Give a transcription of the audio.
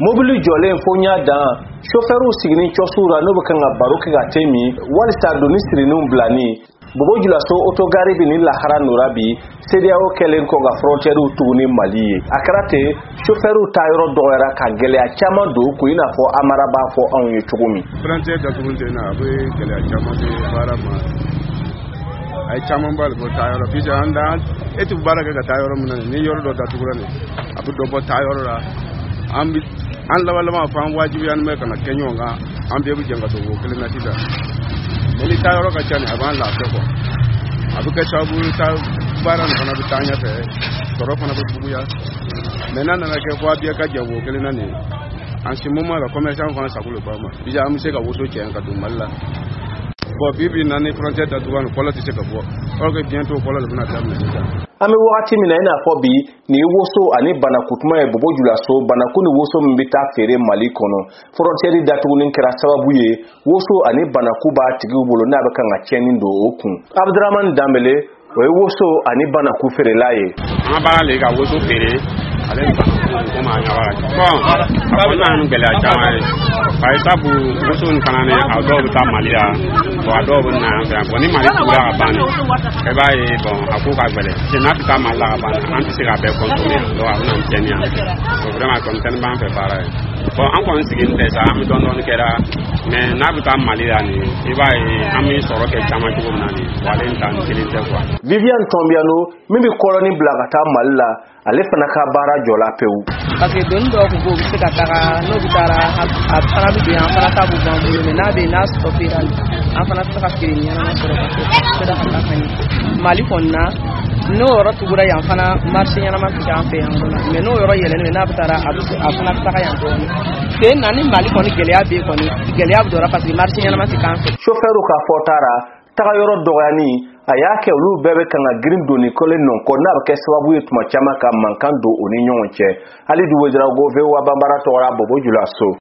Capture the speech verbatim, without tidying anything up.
mobili jɔlen fo ɲa dan chauffeur sigini cɔsura no be kan ka baro kɛ ka temi walisa doni sirinu blani bobo julaso autogari bi ni lahara norabi cdao kelen ko ga frontière tuguni Mali ye akarate chauffeur ta yɔrɔ dɔgɔra ka gɛlɛya caman do ko ina fɔ amara ba fɔ anw ye cogo min frontière da tuguni na be gɛlɛya caman be bara ma ay caman bal bo ta yɔrɔ bija anda etu bara ga ta yɔrɔ mun ni yɔrɔ do da tugura ne abu do bo ta yɔrɔ la ambi an lawa lawa fa wajibi an me kana kenyo nga ambi bu jenga do ko kelen na tida ni ta yɔrɔ ka cani aban la ko abu ka sabu ta bara na kana bitanya fe toro kana bu buya mena na ke ko abia ka jawo kelen na ni an si moma la commerçant kana sakulo ba ma bija am se ka woso chen ka do malla ko bibi na ni frontière da duwan ko la ti se ka bo ko ke bientôt ko la na ta me ame wakati mina ina fɔ bi ni woso ani banakutuma ye bobo julaso banaku ni woso min bɛ taa feere Mali kɔnɔ frontière datugunin kɛra sababu ye woso ani banaku b'a tigiw bolo n'a bɛ kan ka tiɲɛni don o kun Abdurahmane Dambele o ye woso ani banaku feerela ye an b'a le ka woso feere ale ni banaku ko ma ɲaga bon a ko na nu gɛlɛya caman ye par exemple woso ni fana ni a dɔw bɛ taa Mali la bon a dɔw bɛ na yan fɛ bon ni Mali tugura ka ban e b'a ye bon a ko ka gɛlɛn c'est n'a tɛ taa Mali la ka ban an tɛ se ka bɛɛ consommer donc a bɛ na ni tiɲɛni yan donc vraiment comme tellement b'an fɛ baara ye bon an kɔni sigilen tɛ sa an bɛ dɔɔnin dɔɔnin kɛra mais n'a bɛ taa Mali la ni i b'a ye an bɛ sɔrɔ kɛ caman cogo min na ni wale in ta ni kelen tɛ quoi. Viviane Tombiano min bɛ kɔlɔni bila ka taa Mali la ale fana ka baara jɔla pewu parce que doni dɔw ko bɛ se ka taga n'o bɛ taara a fana bɛ don an fana ta b'u b'an bolo mais n'a bɛ n'a stoppera an fana tɛ se ka feere ɲɛnama sɔrɔ ka se ka taa ka ɲɛ Mali kɔni na n'o yɔrɔ tugura yan fana marché ɲɛnama tɛ k'an fɛ yan mais n'o yɔrɔ yɛlɛnnen n'a bɛ taara a fana bɛ taga yan dɔɔnin c'est na ni Mali kɔni gɛlɛya bɛ kɔni gɛlɛya bɛ dɔra parce que marché ɲɛnama tɛ k'an fɛ chauffeur ka fɔta ra taga yɔrɔ dɔgɔyani a y'a kɛ olu bɛɛ bɛ kan ka girin doni kɔlen nɔ kɔ n'a bɛ kɛ sababu ye tuma caman ka mankan don o ni ɲɔgɔn cɛ hali dugu jɛra ko V O A banbara tɔgɔra Bobo Julaso